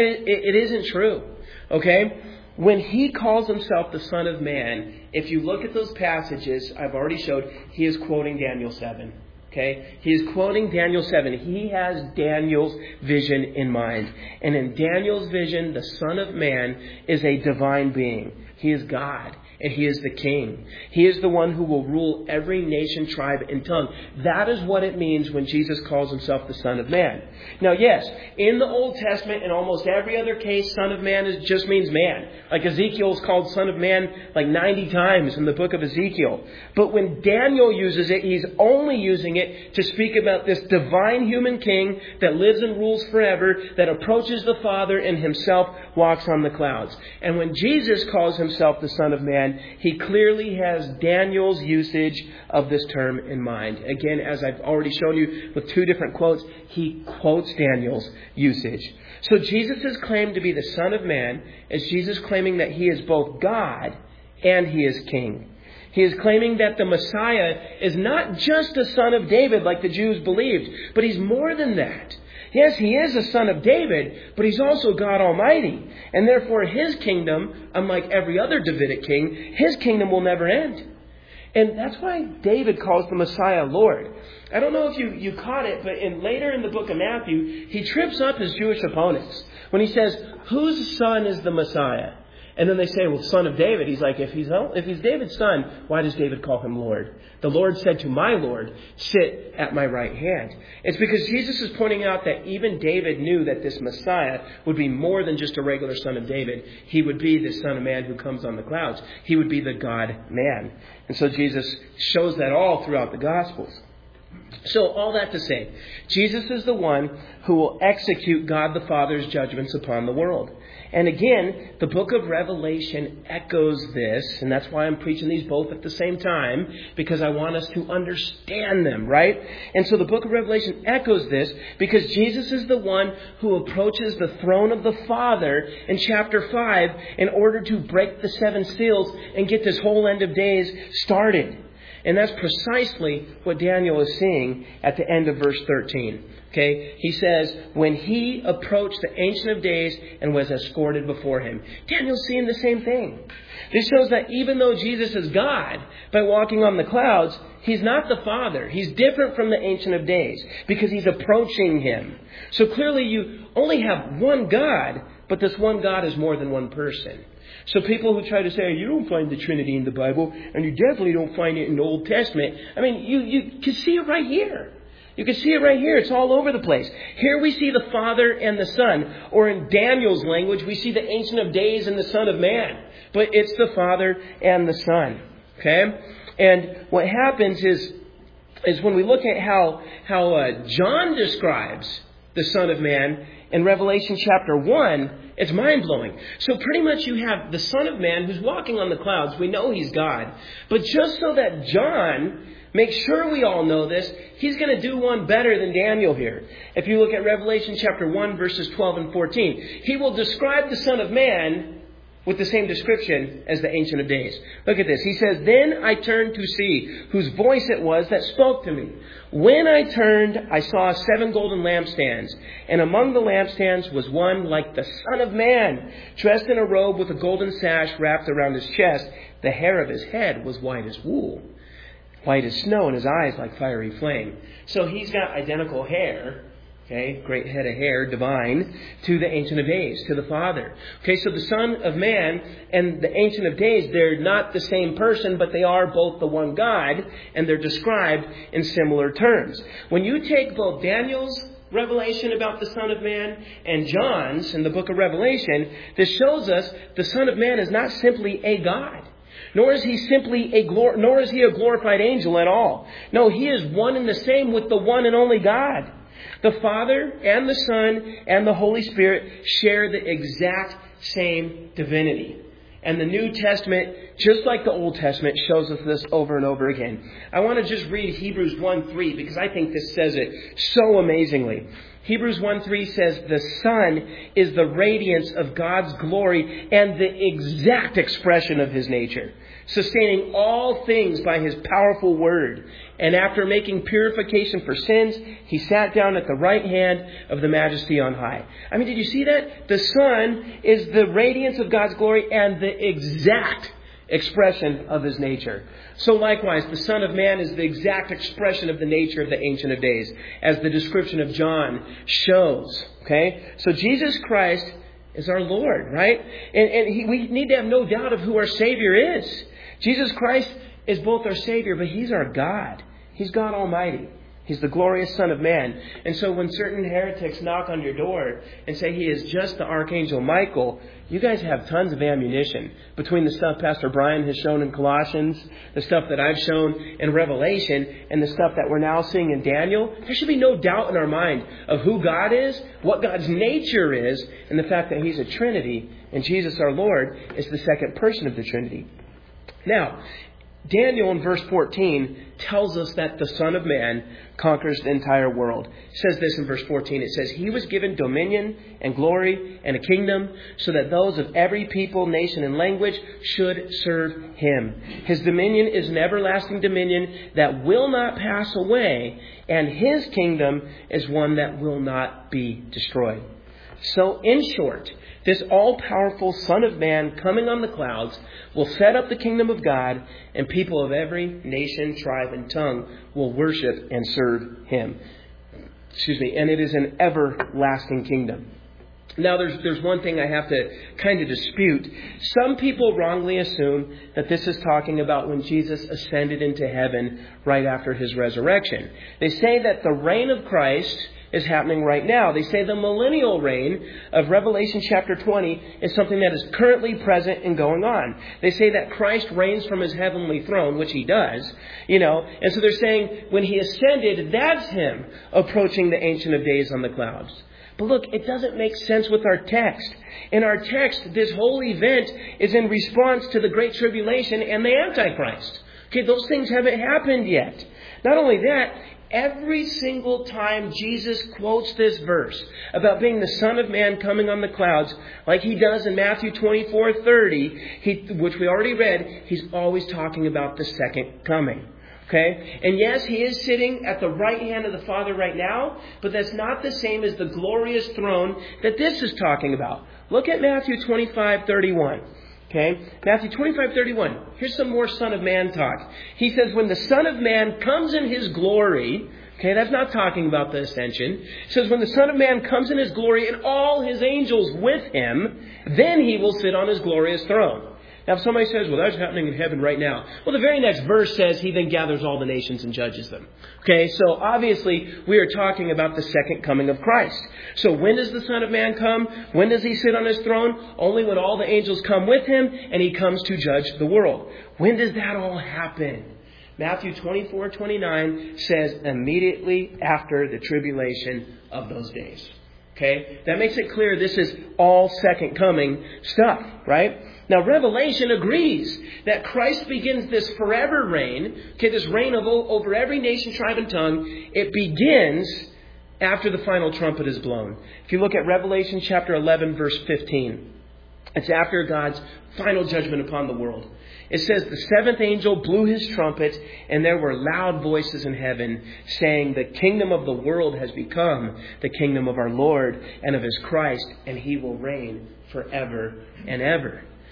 It isn't true. Okay? When He calls Himself the Son of Man, if you look at those passages I've already showed, He is quoting Daniel seven. Okay? He is quoting Daniel seven. He has Daniel's vision in mind. And in Daniel's vision, the Son of Man is a divine being. He is God. And He is the King. He is the one who will rule every nation, tribe, and tongue. That is what it means when Jesus calls Himself the Son of Man. Now, yes, in the Old Testament, in almost every other case, Son of Man is, just means man. Like Ezekiel is called Son of Man like ninety times in the book of Ezekiel. But when Daniel uses it, he's only using it to speak about this divine human king that lives and rules forever, that approaches the Father and Himself walks on the clouds. And when Jesus calls Himself the Son of Man, He clearly has Daniel's usage of this term in mind. Again, as I've already shown you with two different quotes, He quotes Daniel's usage. So Jesus' claim to be the Son of Man is Jesus claiming that He is both God and He is King. He is claiming that the Messiah is not just a son of David like the Jews believed, but He's more than that. Yes, He is a son of David, but He's also God Almighty. And therefore His kingdom, unlike every other Davidic king, His kingdom will never end. And that's why David calls the Messiah Lord. I don't know if you, you caught it, but in, later in the book of Matthew, he trips up his Jewish opponents when he says, whose son is the Messiah? And then they say, well, son of David. He's like, if he's if he's David's son, why does David call Him Lord? The Lord said to my Lord, sit at my right hand. It's because Jesus is pointing out that even David knew that this Messiah would be more than just a regular son of David. He would be the Son of Man who comes on the clouds. He would be the God-man. And so Jesus shows that all throughout the Gospels. So all that to say, Jesus is the one who will execute God the Father's judgments upon the world. And again, the book of Revelation echoes this, and that's why I'm preaching these both at the same time, because I want us to understand them, right? And so the book of Revelation echoes this because Jesus is the one who approaches the throne of the Father in chapter five in order to break the seven seals and get this whole end of days started. And that's precisely what Daniel is seeing at the end of verse thirteen. Okay, he says, when He approached the Ancient of Days and was escorted before Him. Daniel's seeing the same thing. This shows that even though Jesus is God, by walking on the clouds, He's not the Father. He's different from the Ancient of Days because He's approaching Him. So clearly you only have one God, but this one God is more than one person. So people who try to say, you don't find the Trinity in the Bible, and you definitely don't find it in the Old Testament. I mean, you, you can see it right here. You can see it right here. It's all over the place. Here we see the Father and the Son. Or in Daniel's language, we see the Ancient of Days and the Son of Man. But it's the Father and the Son. Okay? And what happens is, is when we look at how, how uh, John describes the Son of Man in Revelation chapter one, it's mind-blowing. So pretty much you have the Son of Man who's walking on the clouds. We know He's God. But just so that John makes sure we all know this, he's going to do one better than Daniel here. If you look at Revelation chapter one, verses twelve and fourteen, he will describe the Son of Man with the same description as the Ancient of Days. Look at this. He says, then I turned to see whose voice it was that spoke to me. When I turned, I saw seven golden lampstands. And among the lampstands was one like the Son of Man, dressed in a robe with a golden sash wrapped around his chest. The hair of his head was white as wool, white as snow, and his eyes like fiery flame. So he's got identical hair Okay, great head of hair, divine, to the Ancient of Days, to the Father. Okay, so the Son of Man and the Ancient of Days, they're not the same person, but they are both the one God, and they're described in similar terms. When you take both Daniel's revelation about the Son of Man and John's in the book of Revelation, this shows us the Son of Man is not simply a God. Nor is he simply a glor- nor is he a glorified angel at all. No, he is one and the same with the one and only God. The Father and the Son and the Holy Spirit share the exact same divinity. And the New Testament, just like the Old Testament, shows us this over and over again. I want to just read Hebrews one three because I think this says it so amazingly. Hebrews one three says, "The Son is the radiance of God's glory and the exact expression of His nature, sustaining all things by His powerful word. And after making purification for sins, He sat down at the right hand of the Majesty on high." I mean, did you see that? The Son is the radiance of God's glory and the exact expression of His nature. So likewise, the Son of Man is the exact expression of the nature of the Ancient of Days, as the description of John shows. Okay? So Jesus Christ is our Lord, right? And, and he, we need to have no doubt of who our Savior is. Jesus Christ is both our Savior, but He's our God. He's God Almighty. He's the glorious Son of Man. And so when certain heretics knock on your door and say He is just the Archangel Michael, you guys have tons of ammunition. Between the stuff Pastor Brian has shown in Colossians, the stuff that I've shown in Revelation, and the stuff that we're now seeing in Daniel, there should be no doubt in our mind of who God is, what God's nature is, and the fact that He's a Trinity, and Jesus our Lord is the second person of the Trinity. Now, Daniel in verse fourteen tells us that the Son of Man conquers the entire world. It says this in verse fourteen. It says, "He was given dominion and glory and a kingdom so that those of every people, nation, and language should serve Him. His dominion is an everlasting dominion that will not pass away, and His kingdom is one that will not be destroyed." So, in short, this all-powerful Son of Man coming on the clouds will set up the kingdom of God, and people of every nation, tribe, and tongue will worship and serve Him. Excuse me. And it is an everlasting kingdom. Now, there's there's one thing I have to kind of dispute. Some people wrongly assume that this is talking about when Jesus ascended into heaven right after His resurrection. They say that the reign of Christ is happening right now. They say the millennial reign of Revelation chapter twenty is something that is currently present and going on. They say that Christ reigns from His heavenly throne, which He does, you know, and so they're saying when He ascended, that's Him approaching the Ancient of Days on the clouds. But look, it doesn't make sense with our text. In our text, this whole event is in response to the Great Tribulation and the Antichrist. Okay, those things haven't happened yet. Not only that, every single time Jesus quotes this verse about being the Son of Man coming on the clouds, like He does in Matthew twenty-four thirty, he, which we already read, He's always talking about the second coming. Okay? And yes, He is sitting at the right hand of the Father right now, but that's not the same as the glorious throne that this is talking about. Look at Matthew twenty-five thirty-one. Okay? Matthew twenty-five thirty-one. Here's some more Son of Man talk. He says, when the Son of Man comes in His glory, okay, that's not talking about the ascension. It says, when the Son of Man comes in His glory and all His angels with Him, then He will sit on His glorious throne. Now, if somebody says, well, that's happening in heaven right now. Well, the very next verse says He then gathers all the nations and judges them. Okay, so obviously we are talking about the second coming of Christ. So when does the Son of Man come? When does He sit on His throne? Only when all the angels come with Him and He comes to judge the world. When does that all happen? Matthew twenty-four twenty-nine says immediately after the tribulation of those days. Okay, that makes it clear this is all second coming stuff, right? Now, Revelation agrees that Christ begins this forever reign, okay, this reign of over every nation, tribe, and tongue. It begins after the final trumpet is blown. If you look at Revelation chapter eleven, verse fifteen, it's after God's final judgment upon the world. It says, the seventh angel blew his trumpet, and there were loud voices in heaven saying, the kingdom of the world has become the kingdom of our Lord and of His Christ, and He will reign forever and ever.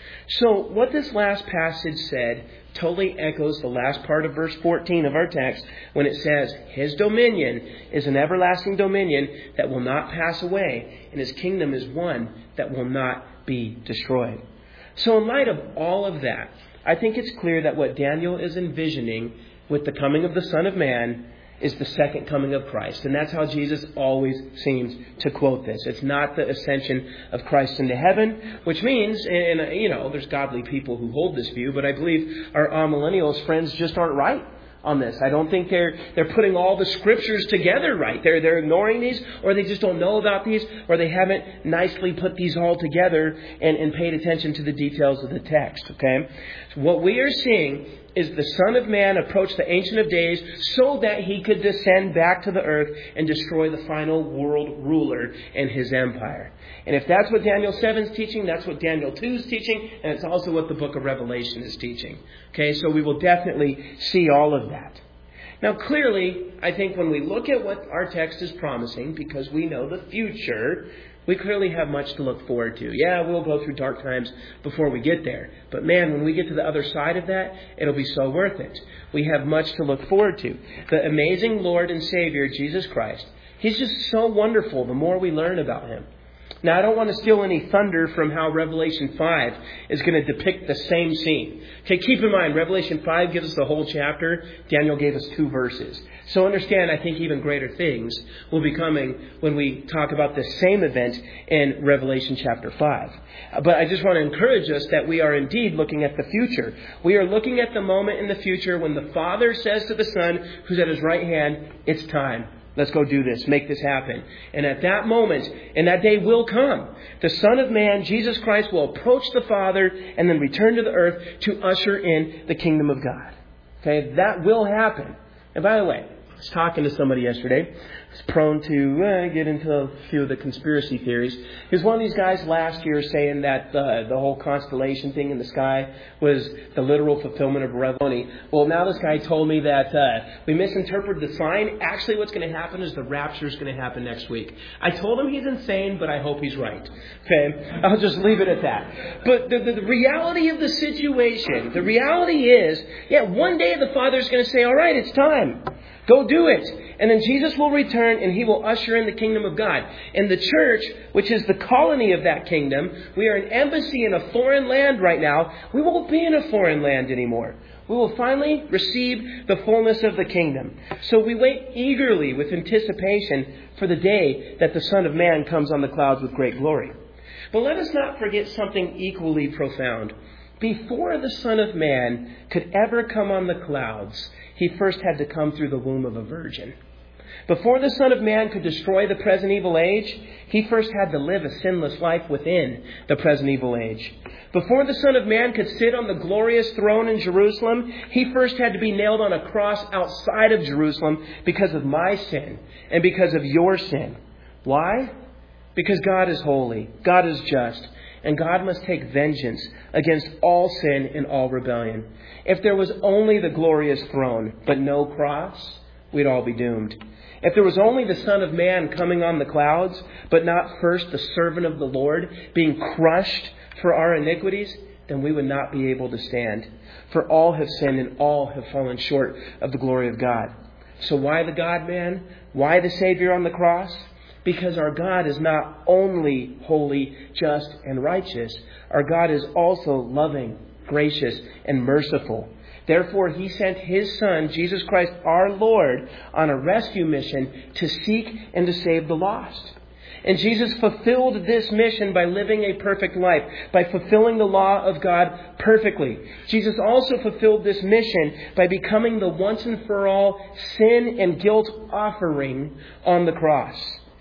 So what this last passage said totally echoes the last part of verse fourteen of our text when it says, His dominion is an everlasting dominion that will not pass away, and His kingdom is one that will not be destroyed. So in light of all of that, I think it's clear that what Daniel is envisioning with the coming of the Son of Man is the second coming of Christ. And that's how Jesus always seems to quote this. It's not the ascension of Christ into heaven, which means, and you know, there's godly people who hold this view, but I believe our amillennials friends just aren't right on this. I don't think they're they're putting all the scriptures together right. They're they're ignoring these, or they just don't know about these, or they haven't nicely put these all together and, and paid attention to the details of the text. Okay? So what we are seeing is the Son of Man approach the Ancient of Days so that He could descend back to the earth and destroy the final world ruler and his empire. And if that's what Daniel seven is teaching, that's what Daniel two is teaching, and it's also what the book of Revelation is teaching. Okay, so we will definitely see all of that. Now, clearly, I think when we look at what our text is promising, because we know the future, we clearly have much to look forward to. Yeah, we'll go through dark times before we get there. But man, when we get to the other side of that, it'll be so worth it. We have much to look forward to. The amazing Lord and Savior, Jesus Christ, He's just so wonderful the more we learn about Him. Now, I don't want to steal any thunder from how Revelation five is going to depict the same scene. Okay, keep in mind, Revelation five gives us the whole chapter. Daniel gave us two verses. So understand, I think even greater things will be coming when we talk about the same event in Revelation chapter five. But I just want to encourage us that we are indeed looking at the future. We are looking at the moment in the future when the Father says to the Son, who's at His right hand, it's time. Let's go do this. Make this happen. And at that moment, and that day will come, the Son of Man, Jesus Christ, will approach the Father and then return to the earth to usher in the kingdom of God. Okay, that will happen. And by the way, I was talking to somebody yesterday who's prone to uh, get into a few of the conspiracy theories. He was one of these guys last year saying that uh, the whole constellation thing in the sky was the literal fulfillment of Revelation. Well, now this guy told me that uh, we misinterpreted the sign. Actually, what's going to happen is the rapture is going to happen next week. I told him he's insane, but I hope he's right. Okay, I'll just leave it at that. But the, the, the reality of the situation, the reality is, yeah, one day the Father's going to say, all right, it's time. Go do it. And then Jesus will return and He will usher in the kingdom of God. And the church, which is the colony of that kingdom, we are an embassy in a foreign land right now. We won't be in a foreign land anymore. We will finally receive the fullness of the kingdom. So we wait eagerly with anticipation for the day that the Son of Man comes on the clouds with great glory. But let us not forget something equally profound. Before the Son of Man could ever come on the clouds, He first had to come through the womb of a virgin. Before the Son of Man could destroy the present evil age, He first had to live a sinless life within the present evil age. Before the Son of Man could sit on the glorious throne in Jerusalem, He first had to be nailed on a cross outside of Jerusalem because of my sin and because of your sin. Why? Because God is holy, God is just, and God must take vengeance against all sin and all rebellion. If there was only the glorious throne, but no cross, we'd all be doomed. If there was only the Son of Man coming on the clouds, but not first the servant of the Lord being crushed for our iniquities, then we would not be able to stand. For all have sinned and all have fallen short of the glory of God. So why the God-man? Why the Savior on the cross? Because our God is not only holy, just, and righteous. Our God is also loving, gracious, and merciful. Therefore, He sent His Son, Jesus Christ, our Lord, on a rescue mission to seek and to save the lost. And Jesus fulfilled this mission by living a perfect life, by fulfilling the law of God perfectly. Jesus also fulfilled this mission by becoming the once and for all sin and guilt offering on the cross.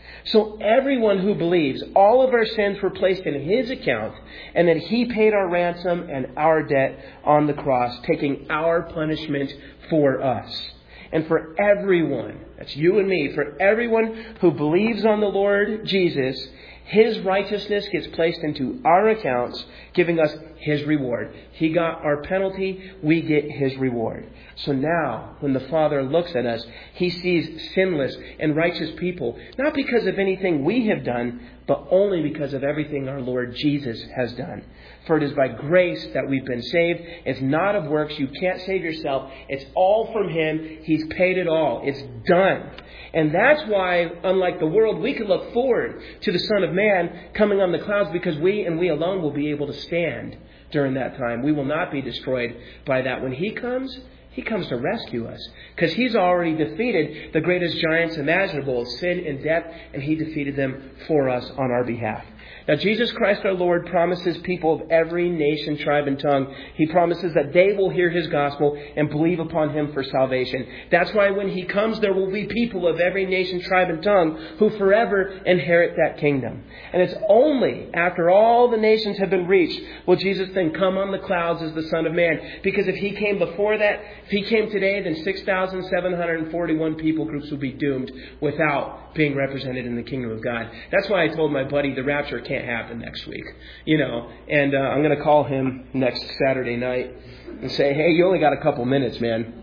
So everyone who believes all of our sins were placed in His account and that He paid our ransom and our debt on the cross, taking our punishment for us. And for everyone, that's you and me, for everyone who believes on the Lord Jesus, His righteousness gets placed into our accounts, giving us His reward. He got our penalty. We get His reward. So now, when the Father looks at us, He sees sinless and righteous people, not because of anything we have done, but only because of everything our Lord Jesus has done. For it is by grace that we've been saved. It's not of works. You can't save yourself. It's all from Him. He's paid it all. It's done. And that's why, unlike the world, we can look forward to the Son of Man coming on the clouds, because we and we alone will be able to stand during that time. We will not be destroyed by that. When He comes, He comes to rescue us, because He's already defeated the greatest giants imaginable of sin and death, and He defeated them for us on our behalf. Now, Jesus Christ our Lord promises people of every nation, tribe, and tongue. He promises that they will hear His gospel and believe upon Him for salvation. That's why when He comes, there will be people of every nation, tribe, and tongue who forever inherit that kingdom. And it's only after all the nations have been reached will Jesus then come on the clouds as the Son of Man. Because if He came before that, if He came today, then six thousand seven hundred forty-one people groups will be doomed without being represented in the kingdom of God. That's why I told my buddy the rapture can't happen next week. You know, and uh, I'm going to call him next Saturday night and say, hey, you only got a couple minutes, man.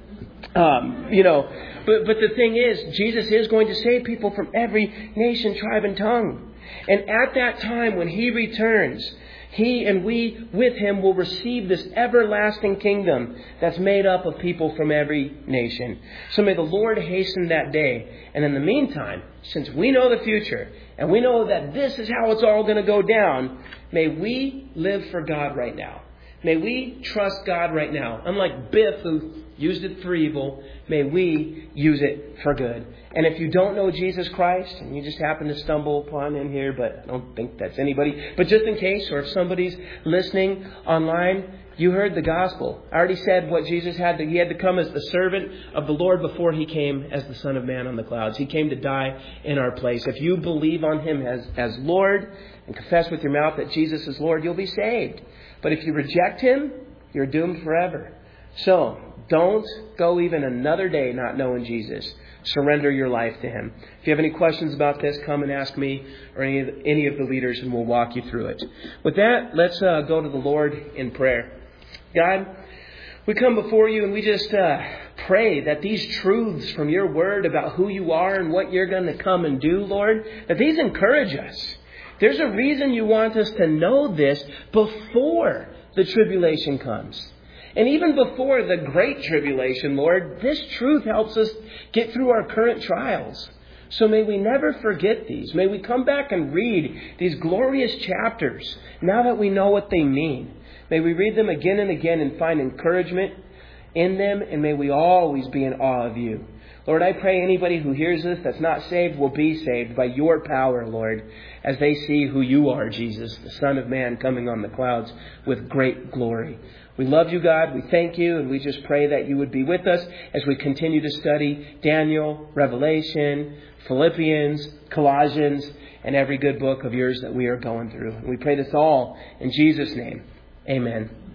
Um, you know, but, but the thing is, Jesus is going to save people from every nation, tribe, and tongue. And at that time, when He returns, He and we with Him will receive this everlasting kingdom that's made up of people from every nation. So may the Lord hasten that day. And in the meantime, since we know the future and we know that this is how it's all going to go down, may we live for God right now. May we trust God right now. Unlike Biff, who used it for evil, may we use it for good. And if you don't know Jesus Christ, and you just happen to stumble upon Him here, but I don't think that's anybody, but just in case, or if somebody's listening online, you heard the gospel. I already said what Jesus had to, He had to come as the servant of the Lord before He came as the Son of Man on the clouds. He came to die in our place. If you believe on Him as, as Lord and confess with your mouth that Jesus is Lord, you'll be saved. But if you reject Him, you're doomed forever. So, don't go even another day not knowing Jesus. Surrender your life to Him. If you have any questions about this, come and ask me or any of the, any of the leaders, and we'll walk you through it. With that, let's uh, go to the Lord in prayer. God, we come before You and we just uh, pray that these truths from Your Word about who You are and what You're going to come and do, Lord, that these encourage us. There's a reason You want us to know this before the tribulation comes. And even before the great tribulation, Lord, this truth helps us get through our current trials. So may we never forget these. May we come back and read these glorious chapters now that we know what they mean. May we read them again and again and find encouragement in them. And may we always be in awe of You. Lord, I pray anybody who hears this that's not saved will be saved by Your power, Lord, as they see who You are, Jesus, the Son of Man coming on the clouds with great glory. We love You, God. We thank You, and we just pray that You would be with us as we continue to study Daniel, Revelation, Philippians, Colossians, and every good book of Yours that we are going through. And we pray this all in Jesus' name. Amen.